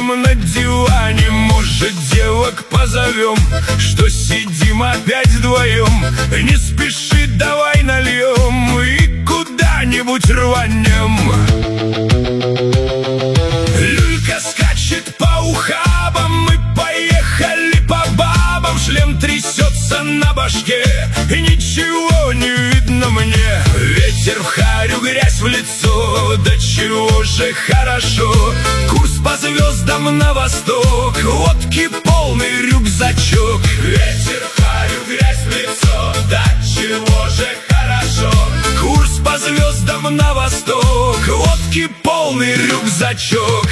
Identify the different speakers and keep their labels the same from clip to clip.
Speaker 1: сидим на диване, может, девок позовем, что сидим опять вдвоем. Не спеши, давай нальем и куда-нибудь рванем. Люлька скачет по ухабам, мы поехали по бабам. Шлем трясется на башке, и ничего не видно мне. Ветер в харю, грязь в лицо, да чего же хорошо. Курс по звездам на восток, водки полный рюкзачок. Ветер в харю, грязь в лицо, да чего же хорошо. Курс по звездам на восток, водки полный рюкзачок.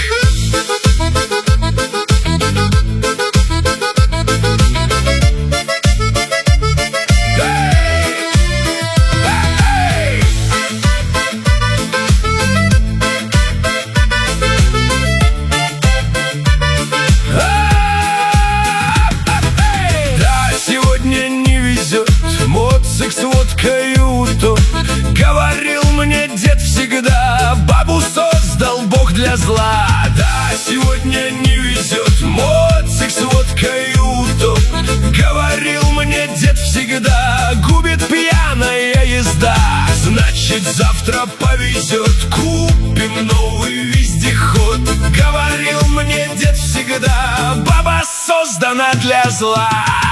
Speaker 1: Моцик с водкою тот, говорил мне дед всегда, бабу создал Бог для зла. Да, сегодня не везет, моцик с водкою тот, говорил мне дед всегда, губит пьяная езда. Значит, завтра повезет, купим новый вездеход. Говорил мне дед всегда, баба создана для зла.